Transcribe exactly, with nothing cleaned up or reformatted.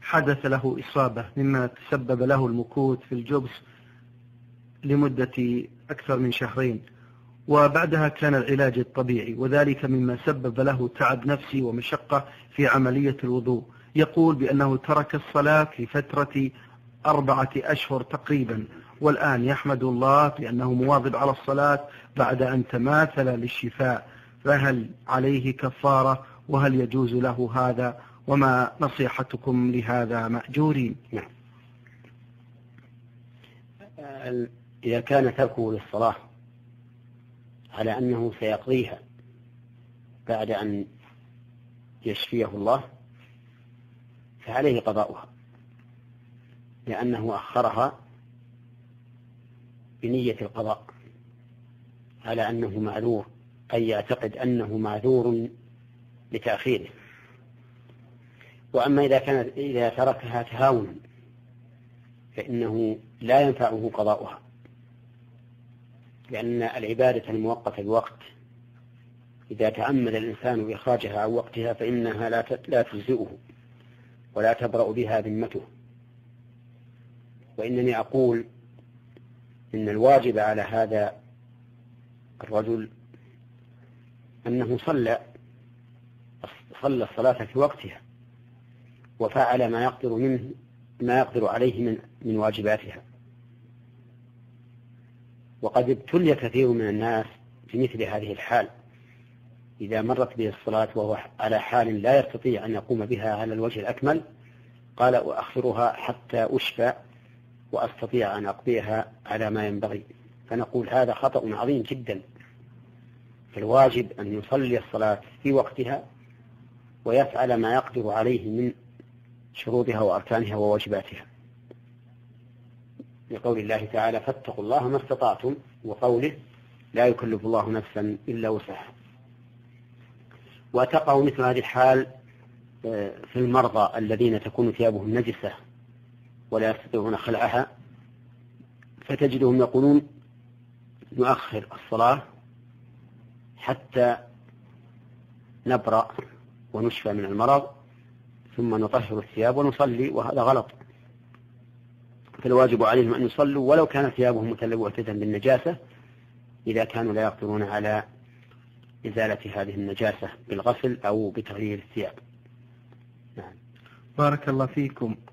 حدث له إصابة مما تسبب له المكوث في الجبس لمدة أكثر من شهرين، وبعدها كان العلاج الطبيعي، وذلك مما سبب له تعب نفسي ومشقة في عملية الوضوء. يقول بأنه ترك الصلاة لفترة أربعة أشهر تقريبا، والآن يحمد الله بأنه مواظب على الصلاة بعد أن تماثل للشفاء، فهل عليه كفارة وهل يجوز له هذا؟ وما نصيحتكم لهذا مأجورين؟ نعم. إذا كان تركه للصلاة على أنه سيقضيها بعد أن يشفيه الله فعليه قضاؤها، لأنه أخرها بنية القضاء على أنه معذور، أي يعتقد أنه معذور لتأخيره. وأما إذا كانت إذا تركها تهاونا فإنه لا ينفعه قضاؤها، لأن العبادة المؤقتة بوقت إذا تأمل الإنسان إخراجها عن وقتها فإنها لا تجزئه ولا تبرأ بها ذمته. وإنني أقول إن الواجب على هذا الرجل أنه صلى صلى الصلاة في وقتها وفعل ما يقدر منه ما يقدر عليه من من واجباتها. وقد ابتلي كثير من الناس في مثل هذه الحال، إذا مرت به الصلاة وهو على حال لا يستطيع أن يقوم بها على الوجه الأكمل قال أؤخرها حتى أشفى وأستطيع أن أقضيها على ما ينبغي. فنقول هذا خطأ عظيم جدا، فالواجب أن يصلي الصلاة في وقتها ويفعل ما يقدر عليه من شروطها وأركانها وواجباتها، لقول الله تعالى فاتقوا الله ما استطعتم، وقوله لا يكلف الله نفسا إلا وسعها. وتقع مثل هذه الحال في المرضى الذين تكون ثيابهم نجسة ولا يستطيعون خلعها، فتجدهم يقولون نؤخر الصلاة حتى نبرأ ونشفى من المرض ثم نطهر الثياب ونصلي، وهذا غلط. فالواجب عليهم أن يصلوا ولو كانت ثيابهم متلوثة بالنجاسة إذا كانوا لا يقدرون على إزالة هذه النجاسة بالغسل أو بتغيير الثياب. نعم. بارك الله فيكم.